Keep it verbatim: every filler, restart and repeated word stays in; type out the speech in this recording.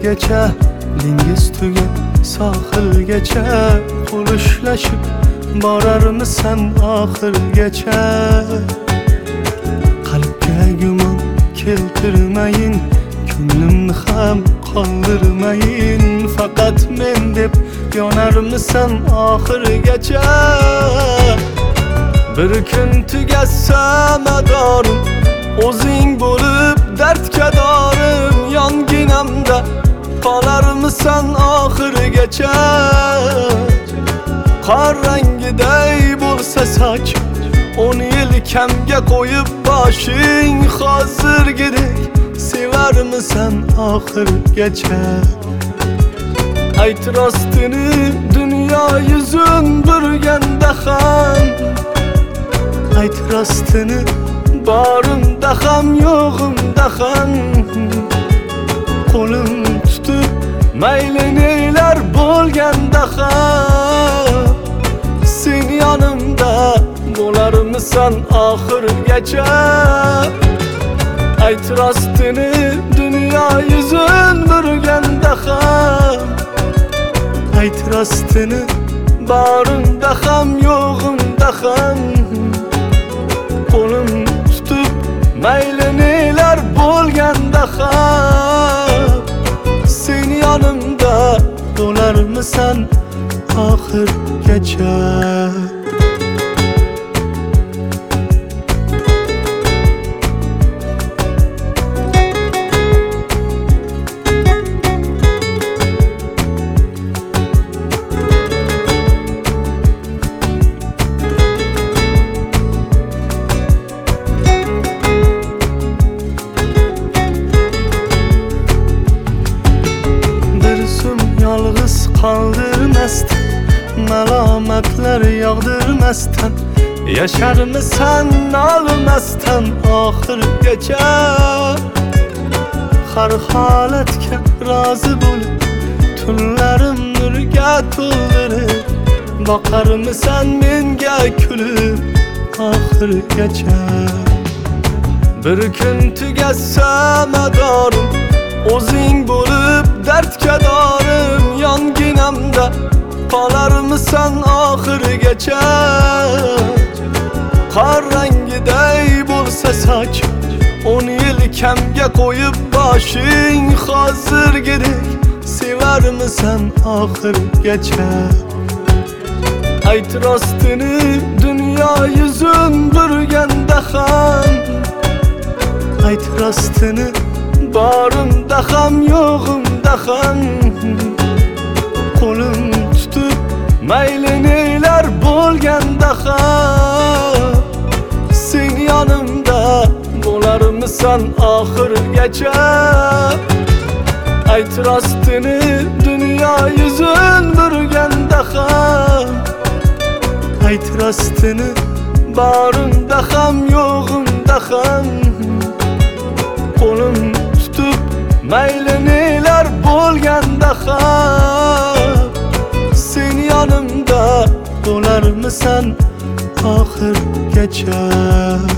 oxirgacha, dengiz tugab sohilgacha qo'lishlashib borarmisan oxirgacha? Qalbga gumon keltirmayin, ko'nglimni ham qoldirmayin, faqat men deb yonarmisan oxirgacha? Bir kun tugasa madorim, o'zing bo'lib dardga dorim, yonginamda qolarmisan oxirgacha? Qor rangiday bo'lsa soching, o'n yil kamga qo'yib boshing, hozirgidek sevarmisan oxirgacha? Ayt rostini dunyo yuzun burganda ham, ayt rostini borimda ham yo'g'imda ham, qo'lim tutib mayli nelar bo'lganda ham, sen yonimda bo'larmisan oxirgacha? Ayt rostini dunyo yuzun burganda ham, ayt rostini borimda ham yo'g'imda ham, qo'lim tutib mayli nelar bo'lganda ham, sen yonimda bo'larmisan oxirgacha? Yolg'iz qoldirmasdan, malomatlar yog'dirmasdan, yasharmisan nolmasdan oxirgacha? Har holatga rozi bo'lib, tunlarim nurga to'ldirib, boqarmisan menga kulib oxirgacha? Bir kun tugasa madorim, o'zing bo'lib dardga dorim, yonginamda qolarmisan oxirgacha? Qor rangiday bo'lsa soching, o'n yil kamga qo'yib boshing, hozirgidek sevarmisan oxirgacha? Ayt rostini dunyo yuzun burganda ham, ayt rostini borimda ham yo'g'imda ham, qo'lim tutib mayli nelar bo'lganda ham, sen yonimda bo'larmisan oxirgacha? Ayt rostini dunyo yuzun burganda ham, ayt rostini borimda ham yo'g'imda ham, qo'lim tutib mayli nelar bo'lganda ham, sen yonimda bo'larmisan oxirgacha?